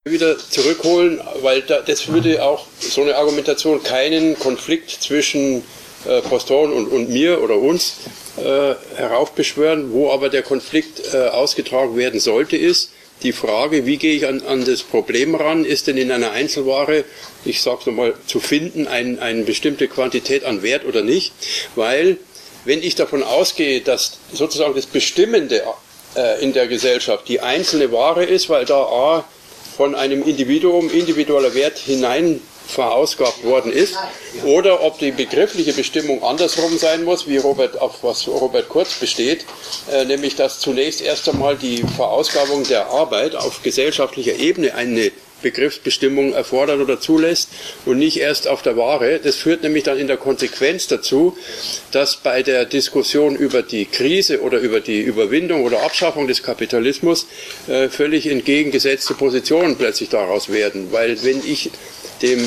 wieder zurückholen, weil das würde auch so eine Argumentation keinen Konflikt zwischen Poston und mir oder uns heraufbeschwören. Wo aber der Konflikt ausgetragen werden sollte, ist die Frage, wie gehe ich an das Problem ran? Ist denn in einer Einzelware, ich sage es nochmal, zu finden, eine bestimmte Quantität an Wert oder nicht? Weil, wenn ich davon ausgehe, dass sozusagen das Bestimmende in der Gesellschaft die einzelne Ware ist, weil da von einem Individuum individueller Wert hinein verausgabt worden ist, oder ob die begriffliche Bestimmung andersrum sein muss, auf was Robert Kurz besteht, nämlich dass zunächst erst einmal die Verausgabung der Arbeit auf gesellschaftlicher Ebene eine Begriffsbestimmung erfordert oder zulässt und nicht erst auf der Ware. Das führt nämlich dann in der Konsequenz dazu, dass bei der Diskussion über die Krise oder über die Überwindung oder Abschaffung des Kapitalismus völlig entgegengesetzte Positionen plötzlich daraus werden. Weil wenn ich dem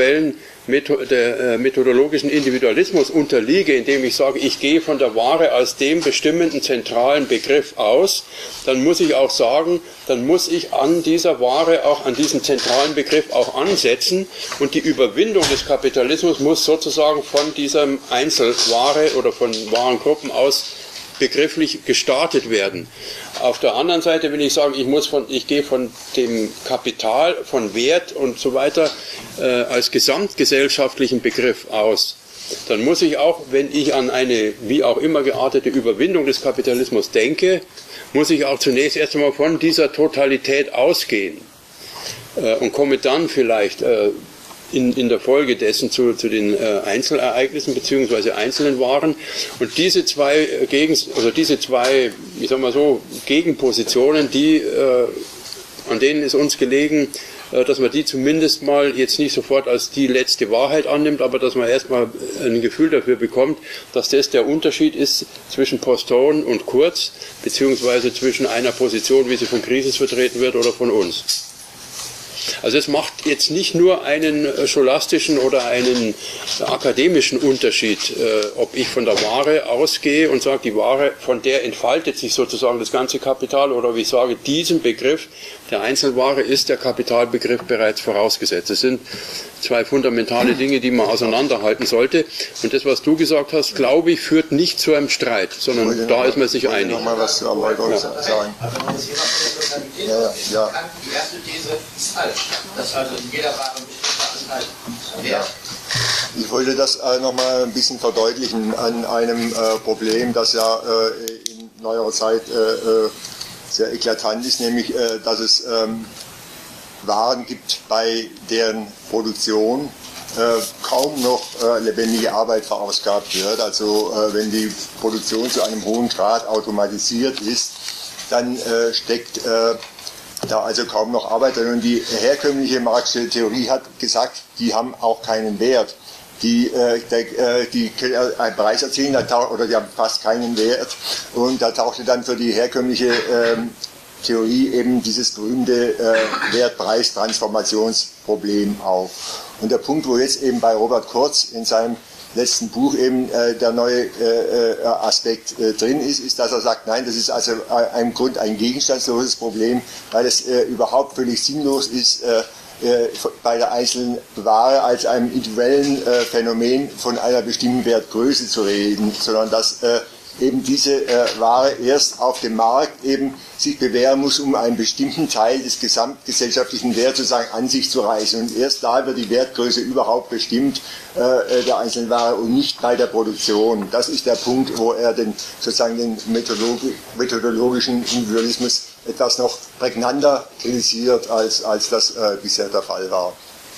methodologischen Individualismus unterliege, indem ich sage, ich gehe von der Ware als dem bestimmenden zentralen Begriff aus, dann muss ich auch sagen, dann muss ich an dieser Ware auch an diesem zentralen Begriff auch ansetzen und die Überwindung des Kapitalismus muss sozusagen von diesem Einzelware oder von Warengruppen aus begrifflich gestartet werden. Auf der anderen Seite, wenn ich sage, ich gehe von dem Kapital, von Wert und so weiter als gesamtgesellschaftlichen Begriff aus, dann muss ich auch, wenn ich an eine wie auch immer geartete Überwindung des Kapitalismus denke, muss ich auch zunächst erst einmal von dieser Totalität ausgehen und komme dann vielleicht in der Folge dessen zu den Einzelereignissen bzw. einzelnen Waren. Und diese zwei ich sag mal so, Gegenpositionen, an denen ist uns gelegen, dass man die zumindest mal jetzt nicht sofort als die letzte Wahrheit annimmt, aber dass man erstmal ein Gefühl dafür bekommt, dass das der Unterschied ist zwischen Poston und Kurz, beziehungsweise zwischen einer Position, wie sie von Krisis vertreten wird, oder von uns. Also es macht jetzt nicht nur einen scholastischen oder einen akademischen Unterschied, ob ich von der Ware ausgehe und sage, die Ware, von der entfaltet sich sozusagen das ganze Kapital, oder wie ich sage, diesem Begriff der Einzelware ist der Kapitalbegriff bereits vorausgesetzt. Das sind zwei fundamentale Dinge, die man auseinanderhalten sollte. Und das, was du gesagt hast, glaube ich, führt nicht zu einem Streit, sondern da ist man sich einig. Noch mal was zu Erläuterung sagen. Die erste These ist falsch, dass also in jeder Ware ein bestimmter Anteil Wert. Ich wollte das noch mal ein bisschen verdeutlichen an einem Problem, das ja in neuerer Zeit sehr eklatant ist, nämlich, dass es Waren gibt, bei deren Produktion kaum noch lebendige Arbeit verausgabt wird. Also wenn die Produktion zu einem hohen Grad automatisiert ist, dann steckt da also kaum noch Arbeit drin. Und die herkömmliche marxische Theorie hat gesagt, die haben auch keinen Wert. Die einen Preis erzielen, oder die haben fast keinen Wert. Und da tauchte dann für die herkömmliche Theorie eben dieses berühmte Wert-Preis-Transformationsproblem auf. Und der Punkt, wo jetzt eben bei Robert Kurz in seinem letzten Buch eben der neue Aspekt drin ist, dass er sagt, nein, das ist also im Grund ein gegenstandsloses Problem, weil es überhaupt völlig sinnlos ist, bei der einzelnen Ware als einem individuellen Phänomen von einer bestimmten Wertgröße zu reden, sondern dass eben diese Ware erst auf dem Markt eben sich bewähren muss, um einen bestimmten Teil des gesamtgesellschaftlichen Werts sozusagen an sich zu reißen. Und erst da wird die Wertgröße überhaupt bestimmt der einzelnen Ware und nicht bei der Produktion. Das ist der Punkt, wo er sozusagen den methodologischen Individualismus etwas noch prägnanter kritisiert, als das bisher der Fall war.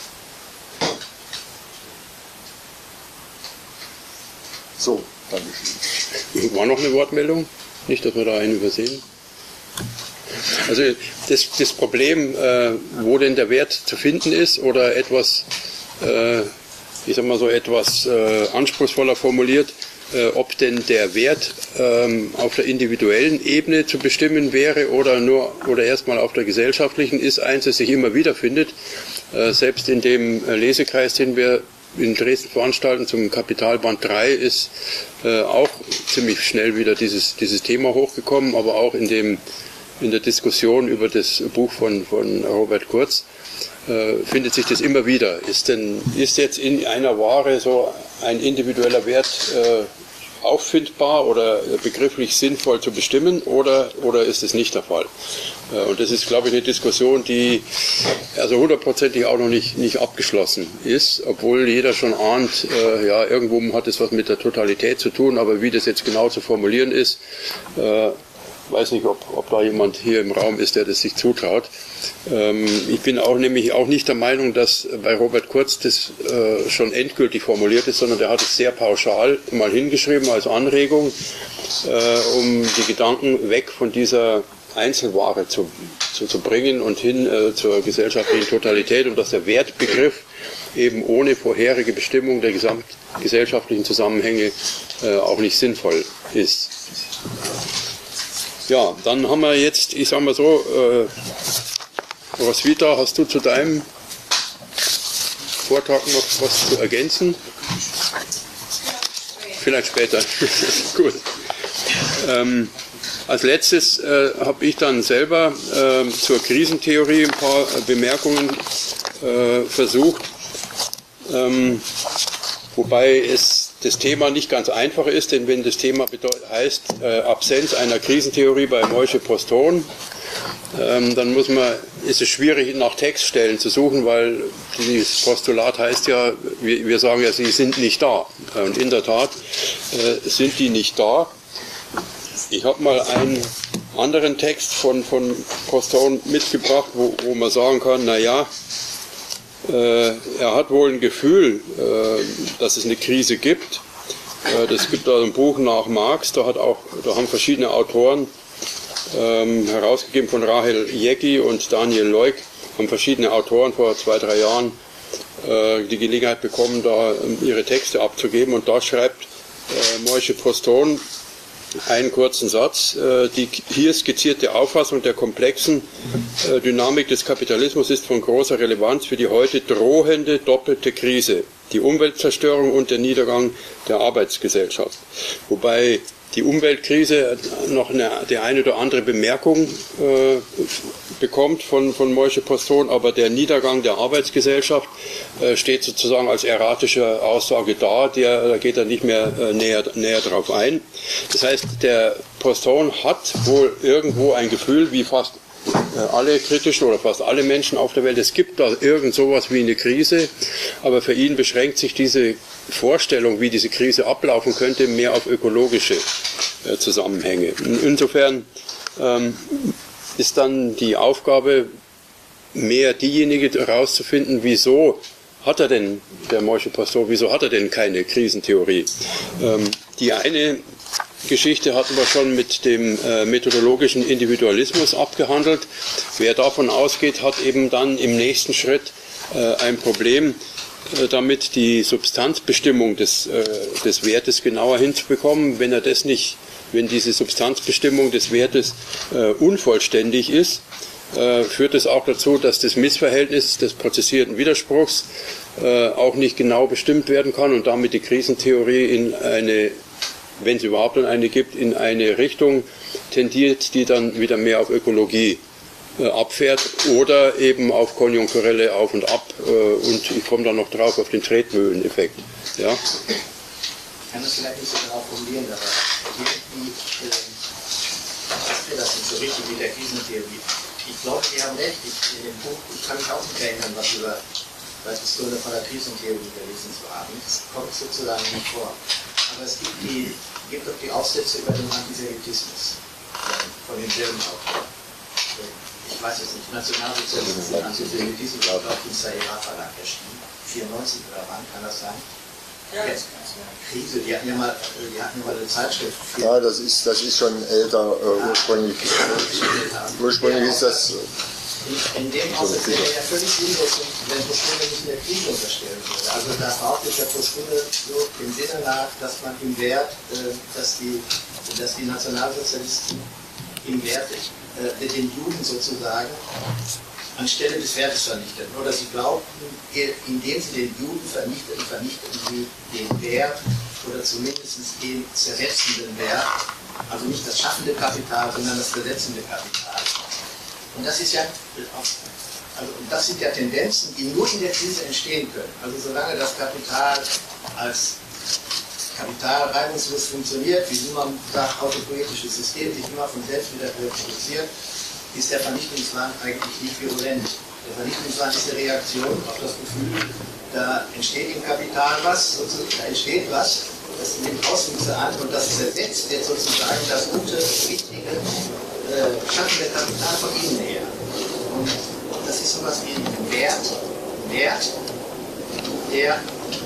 So, Dankeschön. War noch eine Wortmeldung? Nicht, dass wir da einen übersehen. Also das Problem, wo denn der Wert zu finden ist, oder etwas, ich sag mal so etwas anspruchsvoller formuliert, ob denn der Wert auf der individuellen Ebene zu bestimmen wäre oder erstmal auf der gesellschaftlichen, ist eins, das sich immer wieder findet. Selbst in dem Lesekreis, den wir in Dresden veranstalten zum Kapitalband 3, ist auch ziemlich schnell wieder dieses Thema hochgekommen, aber auch in dem in der Diskussion über das Buch von Robert Kurz findet sich das immer wieder. Ist jetzt in einer Ware so ein individueller Wert auffindbar oder begrifflich sinnvoll zu bestimmen oder ist es nicht der Fall? Und das ist, glaube ich, eine Diskussion, die also hundertprozentig auch noch nicht abgeschlossen ist, obwohl jeder schon ahnt, ja, irgendwo hat es was mit der Totalität zu tun, aber wie das jetzt genau zu formulieren ist, weiß nicht, ob da jemand hier im Raum ist, der das sich zutraut. Ich bin nämlich auch nicht der Meinung, dass bei Robert Kurz das schon endgültig formuliert ist, sondern der hat es sehr pauschal mal hingeschrieben als Anregung, um die Gedanken weg von dieser Einzelware zu bringen und hin zur gesellschaftlichen Totalität und dass der Wertbegriff eben ohne vorherige Bestimmung der gesamtgesellschaftlichen Zusammenhänge auch nicht sinnvoll ist. Ja, dann haben wir jetzt, ich sage mal so, Roswitha, hast du zu deinem Vortrag noch was zu ergänzen? Vielleicht später. Gut. Als letztes habe ich dann selber zur Krisentheorie ein paar Bemerkungen versucht, wobei das Thema nicht ganz einfach ist, denn wenn das Thema heißt Absenz einer Krisentheorie bei Moishe-Poston, dann ist es schwierig nach Textstellen zu suchen, weil dieses Postulat heißt ja, wir sagen ja, sie sind nicht da. Und in der Tat sind die nicht da. Ich habe mal einen anderen Text von Poston mitgebracht, wo man sagen kann, naja, er hat wohl ein Gefühl, dass es eine Krise gibt. Das gibt da ein Buch nach Marx, da haben verschiedene Autoren, herausgegeben von Rahel Jeggi und Daniel Leuk, haben verschiedene Autoren vor 2-3 Jahren die Gelegenheit bekommen, da ihre Texte abzugeben. Und da schreibt Moishe-Poston einen kurzen Satz. Die hier skizzierte Auffassung der komplexen Dynamik des Kapitalismus ist von großer Relevanz für die heute drohende doppelte Krise, die Umweltzerstörung und der Niedergang der Arbeitsgesellschaft. Wobei die Umweltkrise noch die eine oder andere Bemerkung bekommt von Moishe-Poston, aber der Niedergang der Arbeitsgesellschaft steht sozusagen als erratische Aussage da, da geht er nicht mehr näher drauf ein. Das heißt, der Poston hat wohl irgendwo ein Gefühl, wie fast alle kritischen oder fast alle Menschen auf der Welt, es gibt da irgend sowas wie eine Krise, aber für ihn beschränkt sich diese Vorstellung, wie diese Krise ablaufen könnte, mehr auf ökologische Zusammenhänge. Insofern ist dann die Aufgabe mehr diejenige herauszufinden, wieso hat er denn, der Moishe-Poston, wieso hat er denn keine Krisentheorie? Die eine Geschichte hatten wir schon mit dem methodologischen Individualismus abgehandelt. Wer davon ausgeht, hat eben dann im nächsten Schritt ein Problem damit, die Substanzbestimmung des Wertes genauer hinzubekommen. Wenn diese Substanzbestimmung des Wertes unvollständig ist, führt es auch dazu, dass das Missverhältnis des prozessierten Widerspruchs auch nicht genau bestimmt werden kann und damit die Krisentheorie in eine, wenn es überhaupt eine gibt, in eine Richtung tendiert, die dann wieder mehr auf Ökologie abfährt oder eben auf konjunkturelle Auf und Ab und ich komme dann noch drauf auf den Tretmühleneffekt. Ja? Ich kann das vielleicht nicht so genau formulieren, aber irgendwie das nicht so richtig mit der Krisentheorie. Ich glaube, Sie haben recht, in dem Buch, ich kann mich auch nicht erinnern, was über Diskussionen von der Krisentheorie gelesen zu haben. Das kommt sozusagen nicht vor. Aber es gibt doch die Aufsätze über den Antisemitismus von demselben Autor. Ich weiß jetzt nicht, Nationalsozialismus und Antisemitismus, glaube ich, im Saira Verlag erschienen. 94 oder wann, kann das sein? Ja, Krise, die hatten ja mal eine Zeitschrift. Ja, das ist schon älter, ursprünglich. Ursprünglich ist das. In dem Aussatz wäre ja völlig sinnlos, wenn Postunde nicht in der Krise unterstellen würde. Also da braucht es ja Postunde so im Sinne nach, dass man im Wert, dass die Nationalsozialisten im Wert den Juden sozusagen anstelle des Wertes vernichten. Oder sie glaubten, indem sie den Juden vernichten, vernichten sie den Wert oder zumindest den zersetzenden Wert Also nicht das schaffende Kapital, sondern das besetzende Kapital. Und das ist ja, also das sind ja Tendenzen, die nur in der Krise entstehen können. Also solange das Kapital als Kapital reibungslos funktioniert, wie immer sagt, autopoetisches System sich immer von selbst wieder reproduziert, ist der Vernichtungswahn eigentlich nicht virulent. Der Vernichtungswahn ist eine Reaktion auf das Gefühl, da entsteht im Kapital was, da entsteht was, das nimmt Auswüchse an und das zersetzt jetzt sozusagen das gute, wichtige, schaffende Kapital von innen her. Und das ist sowas wie ein Wert, der ja,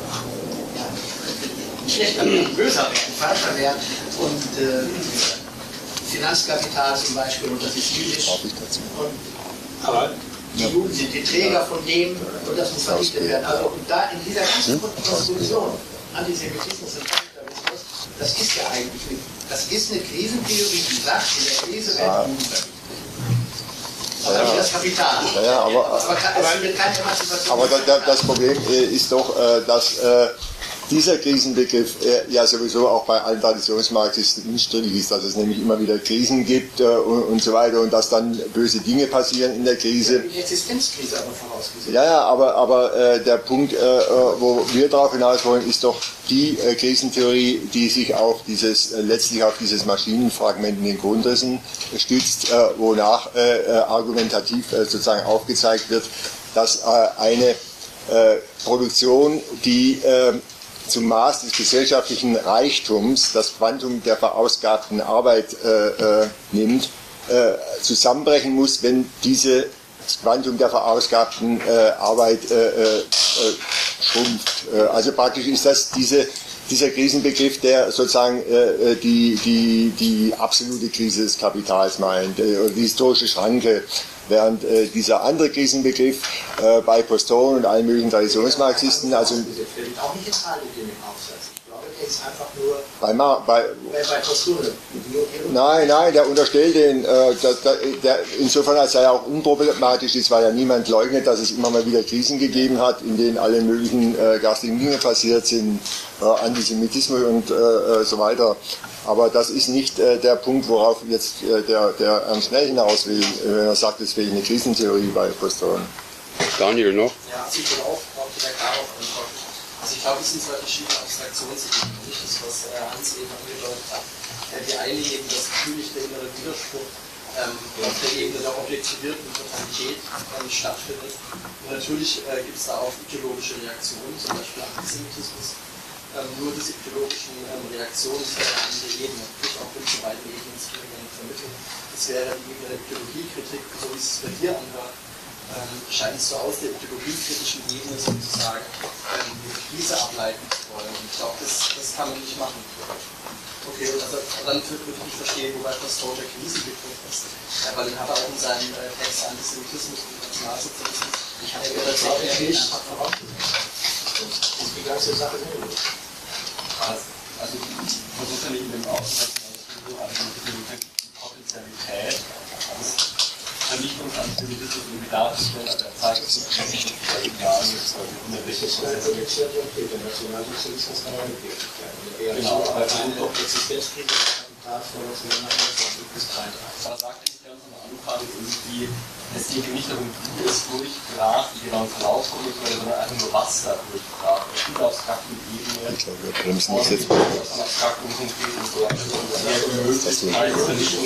ein schlechter, ein böser Wert, ein falscher Wert und Finanzkapital zum Beispiel, und das ist jüdisch. Aber die Juden sind die Träger von dem und das muss vernichtet werden. Also und da in dieser ganzen Konstruktion, Antisemitismus und Kapitalismus, das ist ja eigentlich eine Krisentheorie, die sagt, in der Krise werden Juden vernichtet. Aber das Kapital. Ja, aber das Problem ist doch, dass dieser Krisenbegriff ja sowieso auch bei allen Traditionsmarxisten unstrittig ist, dass es nämlich immer wieder Krisen gibt und so weiter und dass dann böse Dinge passieren in der Krise. Die Existenzkrise aber vorausgesetzt. Ja, aber der Punkt, wo wir darauf hinaus wollen, ist doch die Krisentheorie, die sich auf letztlich auf dieses Maschinenfragment in den Grundrissen stützt, wonach argumentativ sozusagen aufgezeigt wird, dass eine Produktion, die zum Maß des gesellschaftlichen Reichtums das Quantum der verausgabten Arbeit nimmt, zusammenbrechen muss, wenn das Quantum der verausgabten Arbeit schrumpft. Also praktisch ist das dieser Krisenbegriff, der sozusagen die absolute Krise des Kapitals meint, die historische Schranke. Während dieser andere Krisenbegriff bei Postone und allen möglichen Traditionsmarxisten, also auch nicht in Frage in dem Aufsatz. Ich glaube, der ist einfach nur bei Postone. Nein, der unterstellt den, insofern als er ja auch unproblematisch ist, weil ja niemand leugnet, dass es immer mal wieder Krisen gegeben hat, in denen alle möglichen garstigen Dinge passiert sind, Antisemitismus und so weiter. Aber das ist nicht der Punkt, worauf jetzt der Ernst Schnell hinaus will, wenn er sagt, es wäre eine Krisentheorie bei Postone. Daniel noch? Ja, also ich will auch direkt darauf antworten. Also ich glaube, es sind zwei verschiedene Abstraktionsebenen. Nicht das, was Hans eben angedeutet hat. Die eine eben, dass natürlich der innere Widerspruch auf der Ebene der objektivierten Totalität stattfindet. Und natürlich gibt es da auch ideologische Reaktionen, zum Beispiel Antisemitismus. Nur diese ideologischen Reaktionen ist ja eine andere Ebene, natürlich auch diese beiden Ebenen zu vermitteln. Das wäre die Ebene der Ideologiekritik, so wie es bei dir anhört, scheint es so aus der ideologiekritischen Ebene sozusagen die Krise ableiten zu wollen. Und ich glaube, das kann man nicht machen. Okay, also dann würde ich nicht verstehen, wobei Postone der Krisenbegriff ist. Weil den hat er auch in seinem Text Antisemitismus und Nationalsozialismus. Ich habe ja das auch nicht einfach vorausgesetzt. Das ist die ganze Sache selber. Also ich versuche ja nicht in dem Aufsatz so die Potenzialität des Vernichtungsantisemitismus irgendwie darzustellen, aber er zeigt es nicht. Genau, aber doch Existenzkrise von 1929 bis 1933. Da sagte ich ganz am Anfang irgendwie, es geht nicht darum, wie es durchbrach, wie genau ein Verlauf durchbrach, sondern einfach nur was da durchbrach. Es gibt auf abstrakten Ebene, ich glaube, wir bremsen das jetzt. auf abstrakten und konkreten und so weiter. Sehr die Möglichkeit,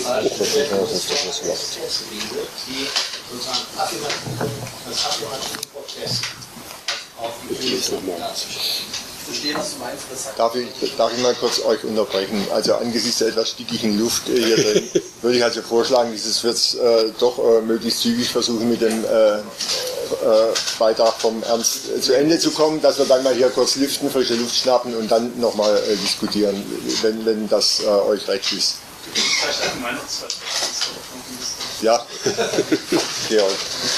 die sozusagen das affirmative Protest auf die Krise verstehe, was du meinst. Darf ich mal kurz euch unterbrechen? Also angesichts der etwas stickigen Luft hier drin, würde ich also vorschlagen, dieses wird doch möglichst zügig versuchen, mit dem Beitrag vom Ernst zu Ende zu kommen, dass wir dann mal hier kurz lüften, frische Luft schnappen und dann nochmal diskutieren, wenn das euch recht ist. Ja, Georg,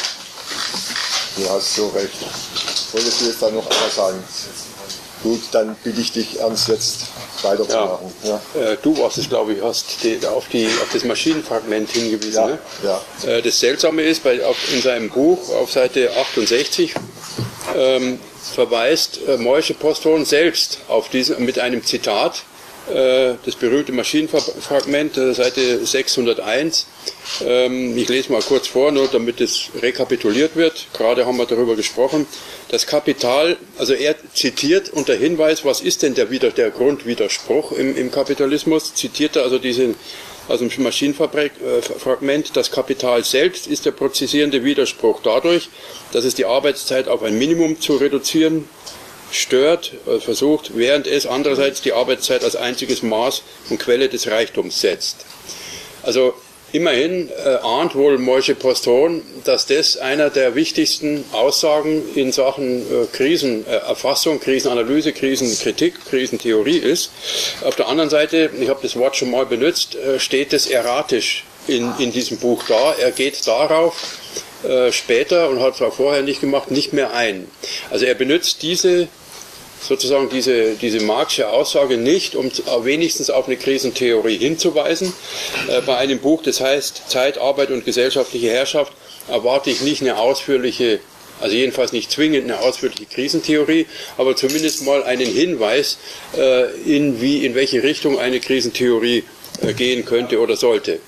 du hast so recht. Wolltest du jetzt da noch etwas sagen? Gut, dann bitte ich dich, Ernst, jetzt weiterzumachen. Ja. Du warst es, glaube ich, hast auf das Maschinenfragment hingewiesen. Ja, ne? ja. Das Seltsame ist, in seinem Buch auf Seite 68 verweist Moishe Postone selbst auf mit einem Zitat das berühmte Maschinenfragment, Seite 601. Ich lese mal kurz vor, nur damit es rekapituliert wird. Gerade haben wir darüber gesprochen. Das Kapital, also er zitiert unter Hinweis, was ist denn der Grundwiderspruch im Kapitalismus, zitiert er also diesen aus dem Maschinenfragment, das Kapital selbst ist der prozessierende Widerspruch dadurch, dass es die Arbeitszeit auf ein Minimum zu reduzieren stört, versucht, während es andererseits die Arbeitszeit als einziges Maß und Quelle des Reichtums setzt. Also immerhin ahnt wohl Moishe Postone, dass das einer der wichtigsten Aussagen in Sachen Krisenerfassung, Krisenanalyse, Krisenkritik, Krisentheorie ist. Auf der anderen Seite, ich habe das Wort schon mal benutzt, steht es erratisch in diesem Buch da. Er geht darauf später, und hat es auch vorher nicht gemacht, nicht mehr ein. Also er benutzt diese Marxische Aussage nicht, um wenigstens auf eine Krisentheorie hinzuweisen. Bei einem Buch, das heißt Zeit, Arbeit und gesellschaftliche Herrschaft, erwarte ich nicht eine ausführliche, also jedenfalls nicht zwingend eine ausführliche Krisentheorie, aber zumindest mal einen Hinweis, in welche Richtung eine Krisentheorie gehen könnte oder sollte.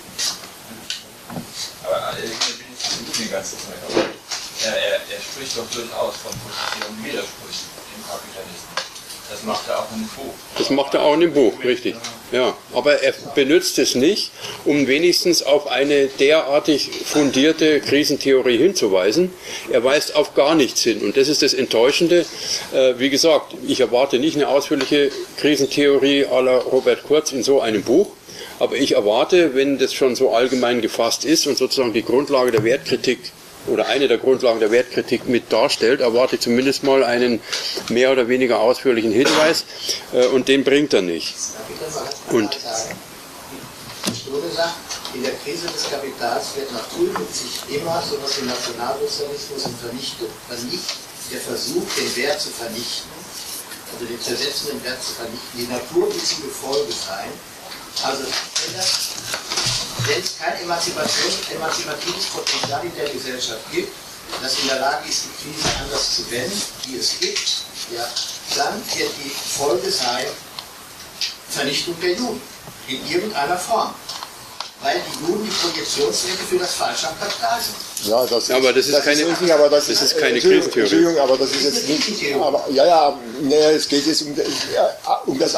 Aber die ganze Zeit. Aber er spricht doch durchaus von Positionen und Widersprüchen im Kapitalismus. Das macht er auch in dem Buch. Das macht er auch in dem Buch, richtig. Ja, aber er benutzt es nicht, um wenigstens auf eine derartig fundierte Krisentheorie hinzuweisen. Er weist auf gar nichts hin. Und das ist das Enttäuschende. Wie gesagt, ich erwarte nicht eine ausführliche Krisentheorie à la Robert Kurz in so einem Buch. Aber ich erwarte, wenn das schon so allgemein gefasst ist und sozusagen die Grundlage der Wertkritik oder eine der Grundlagen der Wertkritik mit darstellt, erwarte ich zumindest mal einen mehr oder weniger ausführlichen Hinweis, und den bringt er nicht. Und Sture sagt, in der Krise des Kapitals wird naturgemäß sich immer so etwas wie Nationalsozialismus und Vernichtung vernichtet, der Versuch, den Wert zu vernichten, also den zersetzenden Wert zu vernichten, die Natur wird zum Gefolge sein. Also, wenn es kein emanzipatives Potenzial in der Gesellschaft gibt, das in der Lage ist, die Krise anders zu wenden, die es gibt, ja, dann wird die Folge sein Vernichtung der Juden in irgendeiner Form. Weil die Juden die Projektionsfläche für das Falsche am Kapital sind. Ja, aber das ist keine Krisentheorie. Entschuldigung, aber das ist jetzt nicht. Es geht jetzt um das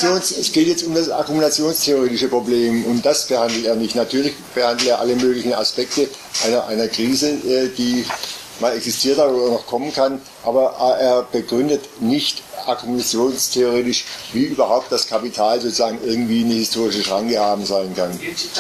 akkumulationstheoretische Problem, und das behandelt er nicht. Natürlich behandelt er alle möglichen Aspekte einer Krise, die mal existiert hat oder noch kommen kann, aber er begründet nicht akkumulationstheoretisch, wie überhaupt das Kapital sozusagen irgendwie eine historische Schranke haben sein kann.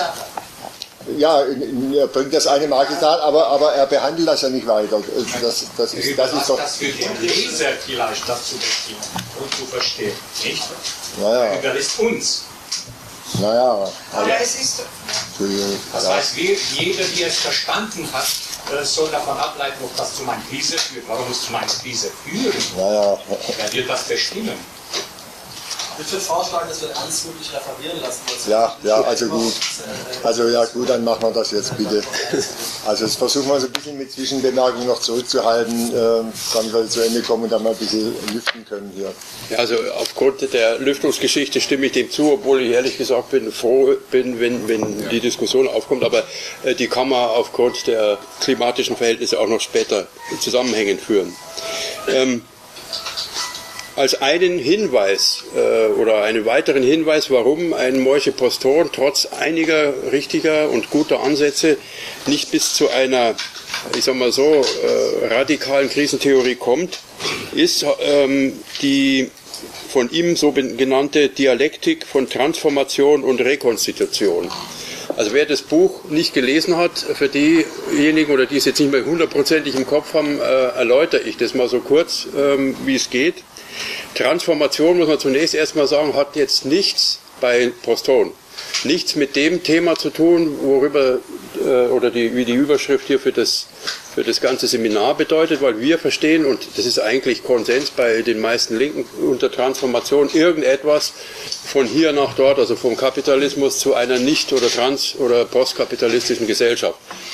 Ja, er bringt das eine Marketat, aber er behandelt das ja nicht weiter. Das ist doch. Das für den Leser vielleicht das zu verstehen und zu verstehen, nicht? Naja. Überlässt uns. Naja. Aber es ist. Das heißt, jeder, der es verstanden hat, soll davon ableiten, ob das zu meiner Krise führt. Warum es zu meiner Krise führen? Naja. Wer wird das bestimmen? Ich würde vorschlagen, dass wir Ernst wirklich referieren lassen. Ja, also gut. Also ja gut, dann machen wir das jetzt bitte. Also das versuchen wir so ein bisschen mit Zwischenbemerkungen noch zurückzuhalten, damit wir zu Ende kommen und dann mal ein bisschen lüften können hier. Ja, also aufgrund der Lüftungsgeschichte stimme ich dem zu, obwohl ich ehrlich gesagt froh bin, wenn die Diskussion aufkommt, aber die kann man aufgrund der klimatischen Verhältnisse auch noch später zusammenhängend führen. Als einen Hinweis oder einen weiteren Hinweis, warum ein Moishe Postone trotz einiger richtiger und guter Ansätze nicht bis zu einer, ich sag mal so, radikalen Krisentheorie kommt, ist die von ihm so genannte Dialektik von Transformation und Rekonstitution. Also wer das Buch nicht gelesen hat, für diejenigen oder die es jetzt nicht mehr hundertprozentig im Kopf haben, erläutere ich das mal so kurz, wie es geht. Transformation, muss man zunächst erstmal sagen, hat jetzt nichts bei Postone, nichts mit dem Thema zu tun, worüber oder wie die Überschrift hier für das ganze Seminar bedeutet, weil wir verstehen, und das ist eigentlich Konsens bei den meisten Linken, unter Transformation irgendetwas von hier nach dort, also vom Kapitalismus zu einer nicht- oder trans- oder postkapitalistischen Gesellschaft.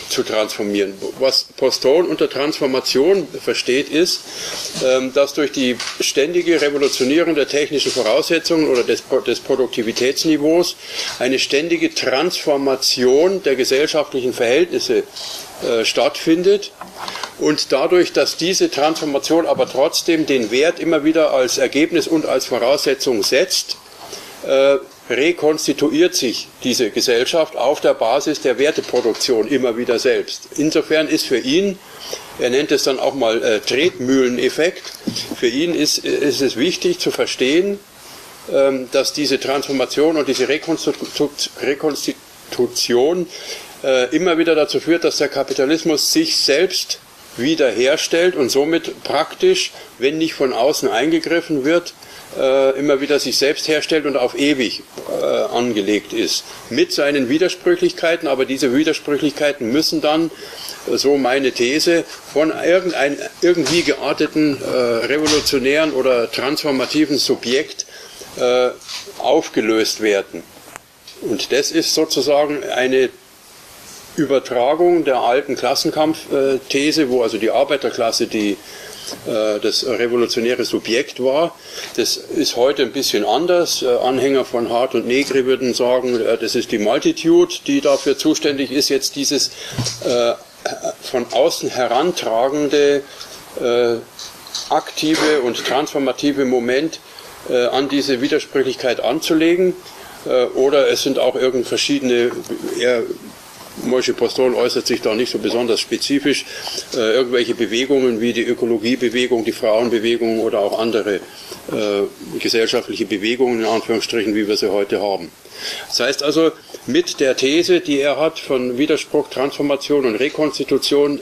zu transformieren. Was Postone unter Transformation versteht, ist, dass durch die ständige Revolutionierung der technischen Voraussetzungen oder des Produktivitätsniveaus eine ständige Transformation der gesellschaftlichen Verhältnisse stattfindet und dadurch, dass diese Transformation aber trotzdem den Wert immer wieder als Ergebnis und als Voraussetzung setzt, rekonstituiert sich diese Gesellschaft auf der Basis der Werteproduktion immer wieder selbst. Insofern ist für ihn, er nennt es dann auch mal Tretmühleneffekt, für ihn ist es wichtig zu verstehen, dass diese Transformation und diese Rekonstitution immer wieder dazu führt, dass der Kapitalismus sich selbst wiederherstellt und somit praktisch, wenn nicht von außen eingegriffen wird, immer wieder sich selbst herstellt und auf ewig angelegt ist. Mit seinen Widersprüchlichkeiten, aber diese Widersprüchlichkeiten müssen dann, so meine These, von irgendwie gearteten revolutionären oder transformativen Subjekt aufgelöst werden. Und das ist sozusagen eine Übertragung der alten Klassenkampfthese, wo also die Arbeiterklasse das revolutionäre Subjekt war. Das ist heute ein bisschen anders. Anhänger von Hart und Negri würden sagen, das ist die Multitude, die dafür zuständig ist, jetzt dieses von außen herantragende aktive und transformative Moment an diese Widersprüchlichkeit anzulegen. Oder es sind auch verschiedene, Moshe Postone äußert sich da nicht so besonders spezifisch, irgendwelche Bewegungen wie die Ökologiebewegung, die Frauenbewegung oder auch andere gesellschaftliche Bewegungen, in Anführungsstrichen, wie wir sie heute haben. Das heißt also, mit der These, die er hat von Widerspruch, Transformation und Rekonstitution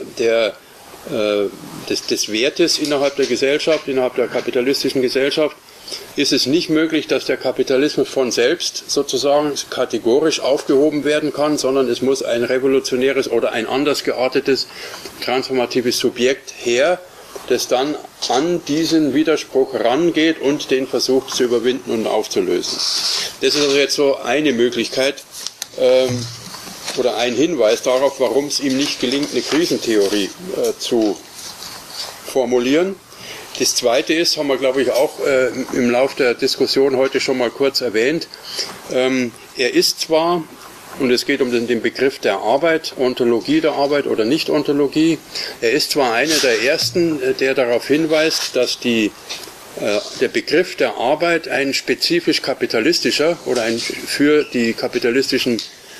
des Wertes innerhalb der Gesellschaft, innerhalb der kapitalistischen Gesellschaft, ist es nicht möglich, dass der Kapitalismus von selbst sozusagen kategorisch aufgehoben werden kann, sondern es muss ein revolutionäres oder ein anders geartetes transformatives Subjekt her, das dann an diesen Widerspruch rangeht und den versucht zu überwinden und aufzulösen. Das ist also jetzt so eine Möglichkeit oder ein Hinweis darauf, warum es ihm nicht gelingt, eine Krisentheorie zu formulieren. Das Zweite ist, haben wir glaube ich auch im Laufe der Diskussion heute schon mal kurz erwähnt, er ist zwar, und es geht um den Begriff der Arbeit, Ontologie der Arbeit oder Nicht-Ontologie, er ist zwar einer der Ersten, der darauf hinweist, dass der Begriff der Arbeit ein spezifisch kapitalistischer oder ein für die kapitalistische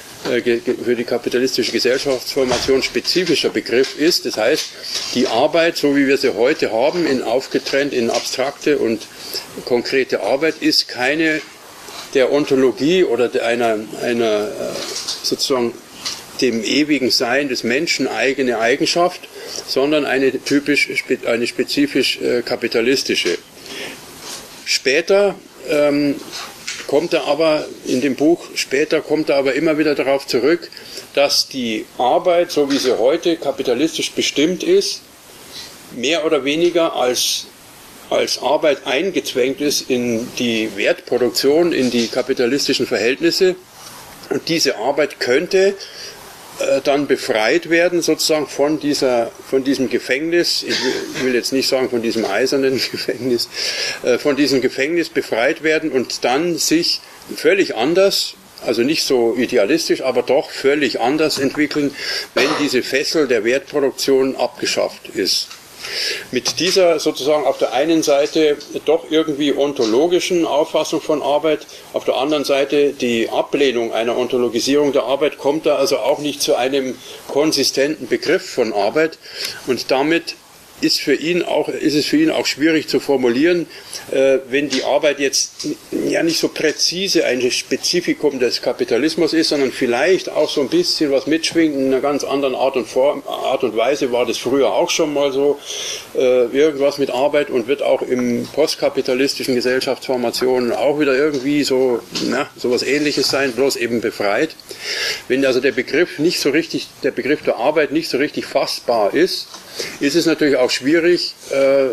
Gesellschaftsformation spezifischer Begriff ist. Das heißt, die Arbeit, so wie wir sie heute haben, aufgetrennt in abstrakte und konkrete Arbeit, ist keine der Ontologie oder einer sozusagen dem ewigen Sein des Menschen eigene Eigenschaft, sondern eine spezifisch kapitalistische. Später kommt er aber immer wieder darauf zurück, dass die Arbeit, so wie sie heute kapitalistisch bestimmt ist, mehr oder weniger als Arbeit eingezwängt ist in die Wertproduktion, in die kapitalistischen Verhältnisse. Und diese Arbeit könnte dann befreit werden, sozusagen von diesem Gefängnis, ich will jetzt nicht sagen von diesem eisernen Gefängnis, von diesem Gefängnis befreit werden und dann sich völlig anders, also nicht so idealistisch, aber doch völlig anders entwickeln, wenn diese Fessel der Wertproduktion abgeschafft ist. Mit dieser sozusagen auf der einen Seite doch irgendwie ontologischen Auffassung von Arbeit, auf der anderen Seite die Ablehnung einer Ontologisierung der Arbeit, kommt er also auch nicht zu einem konsistenten Begriff von Arbeit und damit ist es für ihn auch schwierig zu formulieren, wenn die Arbeit jetzt ja nicht so präzise ein Spezifikum des Kapitalismus ist, sondern vielleicht auch so ein bisschen was mitschwingt in einer ganz anderen Art und Weise, war das früher auch schon mal so, irgendwas mit Arbeit und wird auch im postkapitalistischen Gesellschaftsformationen auch wieder irgendwie so was Ähnliches sein, bloß eben befreit. Wenn also der Begriff der Arbeit nicht so richtig fassbar ist, ist es natürlich auch schwierig,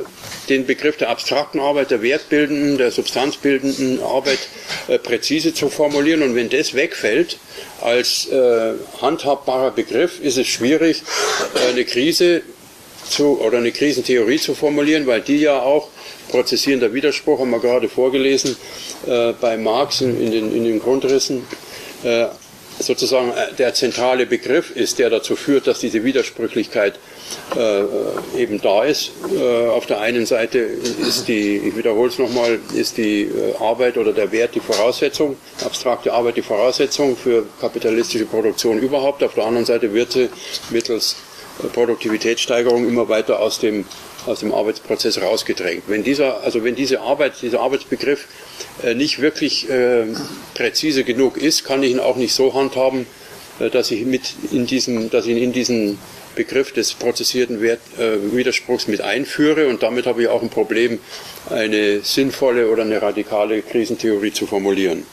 den Begriff der abstrakten Arbeit, der wertbildenden, der substanzbildenden Arbeit präzise zu formulieren. Und wenn das wegfällt als handhabbarer Begriff, ist es schwierig, eine Krise oder eine Krisentheorie zu formulieren, weil die ja auch prozessierender Widerspruch, haben wir gerade vorgelesen, bei Marx in den Grundrissen, sozusagen der zentrale Begriff ist, der dazu führt, dass diese Widersprüchlichkeit eben da ist. Auf der einen Seite ist ich wiederhole es nochmal, ist die Arbeit oder der Wert die Voraussetzung, abstrakte Arbeit die Voraussetzung für kapitalistische Produktion überhaupt. Auf der anderen Seite wird sie mittels Produktivitätssteigerung immer weiter aus dem Arbeitsprozess rausgedrängt. Wenn dieser Arbeitsbegriff nicht wirklich präzise genug ist, kann ich ihn auch nicht so handhaben, dass ich ihn in diesen Begriff des prozessierten Widerspruchs mit einführe, und damit habe ich auch ein Problem, eine sinnvolle oder eine radikale Krisentheorie zu formulieren.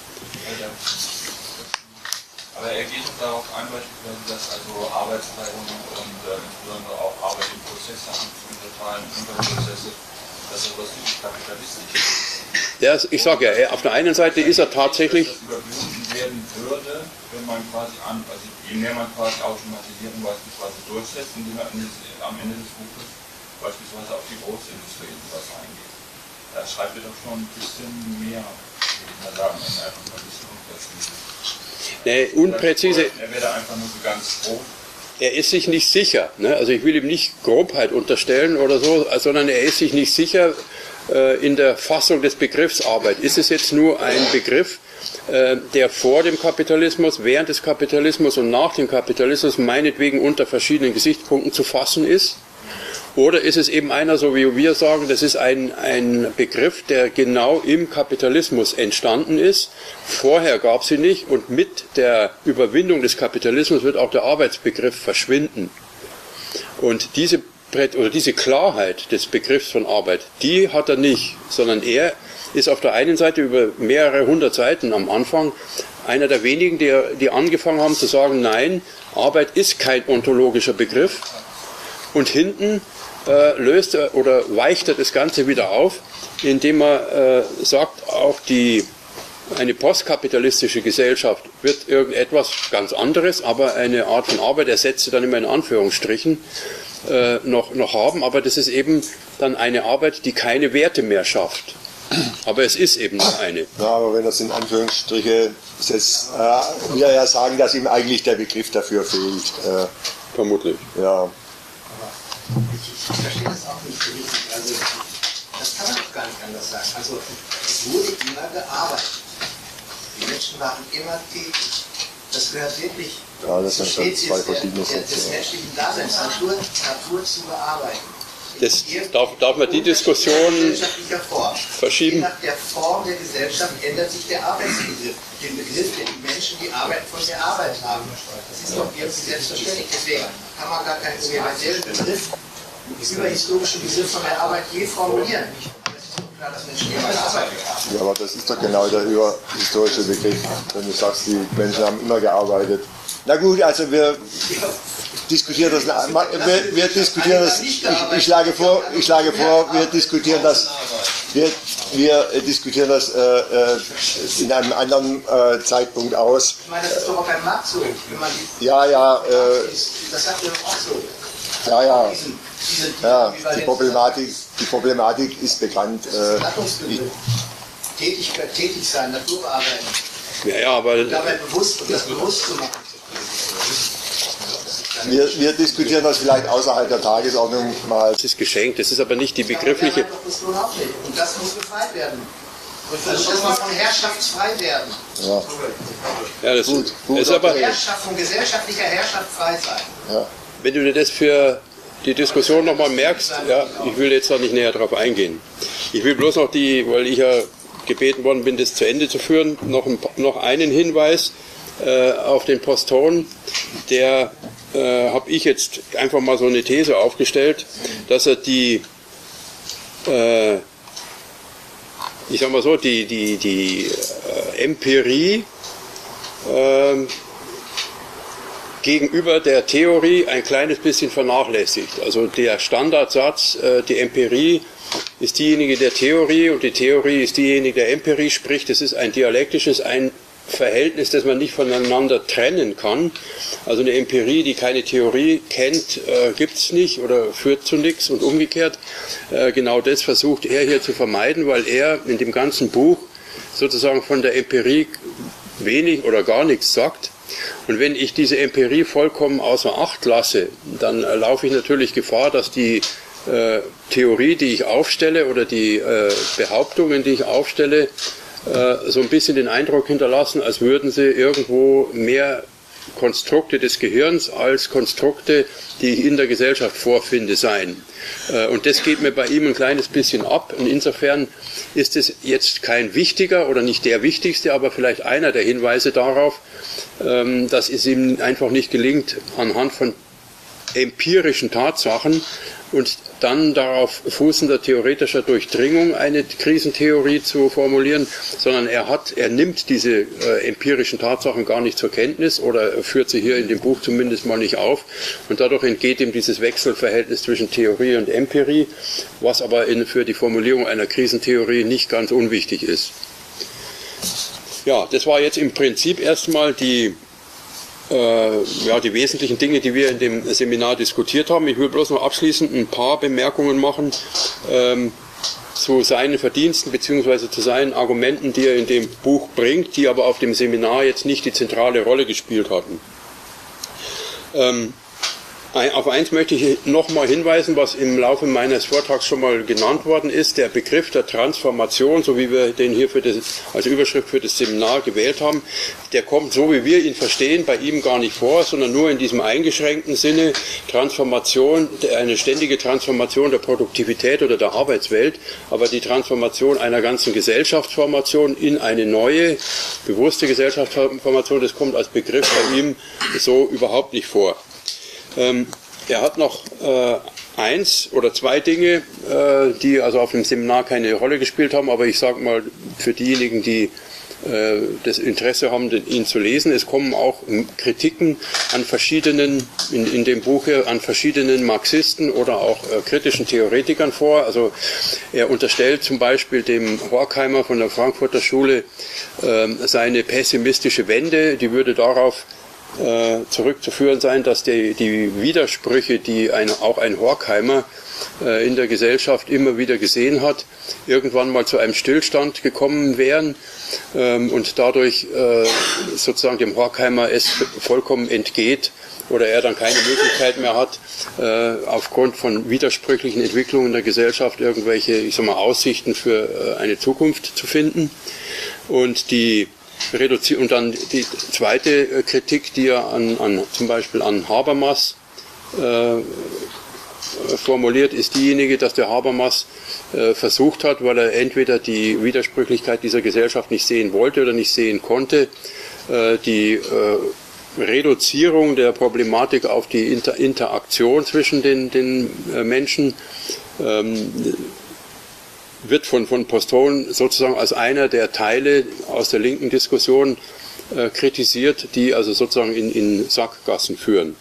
Aber er geht darauf ein, beispielsweise, dass also Arbeitsteilung und insbesondere auch Arbeit im Prozess, im totalen Unterprozesse, dass er was typisch kapitalistisch ist. Ja, ich sage ja, auf der einen Seite ist er tatsächlich... Dass überwunden werden würde, wenn man quasi also je mehr man quasi Automatisierung beispielsweise durchsetzt, indem man am Ende des Buches beispielsweise auf die Großindustrie etwas eingeht. Da schreibt er doch schon ein bisschen mehr, würde ich mal sagen, einfach ein bisschen unpräzise. Nee, unpräzise. Er wäre da einfach nur so ganz grob. Er ist sich nicht sicher. Ne? Also ich will ihm nicht Grobheit unterstellen oder so, sondern er ist sich nicht sicher in der Fassung des Begriffs Arbeit. Ist es jetzt nur ein Begriff, der vor dem Kapitalismus, während des Kapitalismus und nach dem Kapitalismus meinetwegen unter verschiedenen Gesichtspunkten zu fassen ist? Oder ist es eben einer, so wie wir sagen, das ist ein Begriff, der genau im Kapitalismus entstanden ist. Vorher gab es ihn nicht, und mit der Überwindung des Kapitalismus wird auch der Arbeitsbegriff verschwinden. Und diese Klarheit des Begriffs von Arbeit, die hat er nicht, sondern er ist auf der einen Seite über mehrere hundert Seiten am Anfang einer der wenigen, die angefangen haben zu sagen, nein, Arbeit ist kein ontologischer Begriff. Und hinten löst er oder weicht er das Ganze wieder auf, indem er sagt, auch eine postkapitalistische Gesellschaft wird irgendetwas ganz anderes, aber eine Art von Arbeit, er setzt sie dann immer in Anführungsstrichen, noch haben, aber das ist eben dann eine Arbeit, die keine Werte mehr schafft. Aber es ist eben noch eine. Ja, aber wenn das in Anführungsstriche setzt, wir ja sagen, dass ihm eigentlich der Begriff dafür fehlt. Vermutlich. Ja. Ich verstehe das auch nicht so richtig. Also, das kann man doch gar nicht anders sagen. Also, es wurde immer gearbeitet. Die Menschen waren immer tätig. Das gehört wirklich zur Spezies des menschlichen Daseins, Natur zu bearbeiten. Darf man die Diskussion verschieben? Je nach der Form der Gesellschaft ändert sich der Arbeitsbegriff. Den Begriff, den die Menschen die Arbeit von der Arbeit haben. Das ist doch irgendwie selbstverständlich. Deswegen kann man gar keinen universellen Begriff, überhistorischen Begriff von der Arbeit je formulieren. Das ist doch klar, dass Menschen immer gearbeitet haben. Ja, aber das ist doch genau der überhistorische Begriff, wenn du sagst, die Menschen haben immer gearbeitet. Na gut, also wir diskutieren das. Wir diskutieren das. Ich schlage vor, wir diskutieren das. Wir diskutieren das in einem anderen Zeitpunkt aus. Ich meine, das ist doch auch beim Markt so. Wenn man das sagt er doch auch so. Ja, die Problematik ist bekannt. Tätig sein, Natur bearbeiten. Ja, aber dabei bewusst zu machen. Wir diskutieren das vielleicht außerhalb der Tagesordnung mal. Das ist geschenkt, das ist aber nicht die begriffliche... Und das muss befreit werden. Und das muss von herrschaftsfrei werden. Ja, das gut, ist aber... Von gesellschaftlicher Herrschaft frei sein. Ja. Wenn du dir das für die Diskussion nochmal merkst, ja, ich will jetzt da nicht näher drauf eingehen. Ich will bloß noch weil ich ja gebeten worden bin, das zu Ende zu führen, noch einen Hinweis auf den Poston, der habe ich jetzt einfach mal so eine These aufgestellt, dass er die Empirie gegenüber der Theorie ein kleines bisschen vernachlässigt. Also der Standardsatz, die Empirie ist diejenige der Theorie und die Theorie ist diejenige der Empirie, sprich, das ist ein dialektisches, ein Verhältnis, das man nicht voneinander trennen kann. Also eine Empirie, die keine Theorie kennt, gibt es nicht oder führt zu nichts und umgekehrt. Genau das versucht er hier zu vermeiden, weil er in dem ganzen Buch sozusagen von der Empirie wenig oder gar nichts sagt. Und wenn ich diese Empirie vollkommen außer Acht lasse, dann laufe ich natürlich Gefahr, dass die Theorie, die ich aufstelle oder die Behauptungen, die ich aufstelle, so ein bisschen den Eindruck hinterlassen, als würden sie irgendwo mehr Konstrukte des Gehirns als Konstrukte, die ich in der Gesellschaft vorfinde, sein. Und das geht mir bei ihm ein kleines bisschen ab. Und insofern ist es jetzt kein wichtiger oder nicht der wichtigste, aber vielleicht einer der Hinweise darauf, dass es ihm einfach nicht gelingt, anhand von empirischen Tatsachen und dann darauf fußender theoretischer Durchdringung eine Krisentheorie zu formulieren, sondern er nimmt diese empirischen Tatsachen gar nicht zur Kenntnis oder führt sie hier in dem Buch zumindest mal nicht auf und dadurch entgeht ihm dieses Wechselverhältnis zwischen Theorie und Empirie, was aber für die Formulierung einer Krisentheorie nicht ganz unwichtig ist. Ja, das war jetzt im Prinzip erstmal die wesentlichen Dinge, die wir in dem Seminar diskutiert haben. Ich will bloß noch abschließend ein paar Bemerkungen machen zu seinen Verdiensten bzw. zu seinen Argumenten, die er in dem Buch bringt, die aber auf dem Seminar jetzt nicht die zentrale Rolle gespielt hatten. Auf eins möchte ich nochmal hinweisen, was im Laufe meines Vortrags schon mal genannt worden ist. Der Begriff der Transformation, so wie wir den hier als Überschrift für das Seminar gewählt haben, der kommt, so wie wir ihn verstehen, bei ihm gar nicht vor, sondern nur in diesem eingeschränkten Sinne Transformation, eine ständige Transformation der Produktivität oder der Arbeitswelt, aber die Transformation einer ganzen Gesellschaftsformation in eine neue, bewusste Gesellschaftsformation, das kommt als Begriff bei ihm so überhaupt nicht vor. Er hat noch eins oder zwei Dinge, die also auf dem Seminar keine Rolle gespielt haben, aber ich sage mal für diejenigen, die das Interesse haben, ihn zu lesen, es kommen auch Kritiken an verschiedenen, in dem Buch hier, an verschiedenen Marxisten oder auch kritischen Theoretikern vor. Also er unterstellt zum Beispiel dem Horkheimer von der Frankfurter Schule seine pessimistische Wende, die würde darauf zurückzuführen sein, dass die Widersprüche, die auch ein Horkheimer in der Gesellschaft immer wieder gesehen hat, irgendwann mal zu einem Stillstand gekommen wären und dadurch sozusagen dem Horkheimer es vollkommen entgeht oder er dann keine Möglichkeit mehr hat, aufgrund von widersprüchlichen Entwicklungen der Gesellschaft irgendwelche, Aussichten für eine Zukunft zu finden. Und dann die zweite Kritik, die er zum Beispiel an Habermas formuliert, ist diejenige, dass der Habermas versucht hat, weil er entweder die Widersprüchlichkeit dieser Gesellschaft nicht sehen wollte oder nicht sehen konnte, die Reduzierung der Problematik auf die Interaktion zwischen den Menschen wird von Postone sozusagen als einer der Teile aus der linken Diskussion kritisiert, die also sozusagen in Sackgassen führen.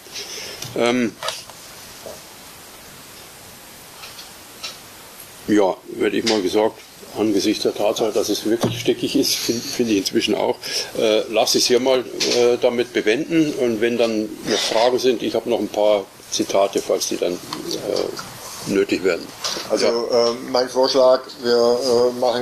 Ja, hätte ich mal gesagt, angesichts der Tatsache, dass es wirklich stickig ist, finde ich inzwischen auch, lasse ich es hier mal damit bewenden und wenn dann noch Fragen sind, ich habe noch ein paar Zitate, falls die dann nötig werden. Also mein Vorschlag, wir machen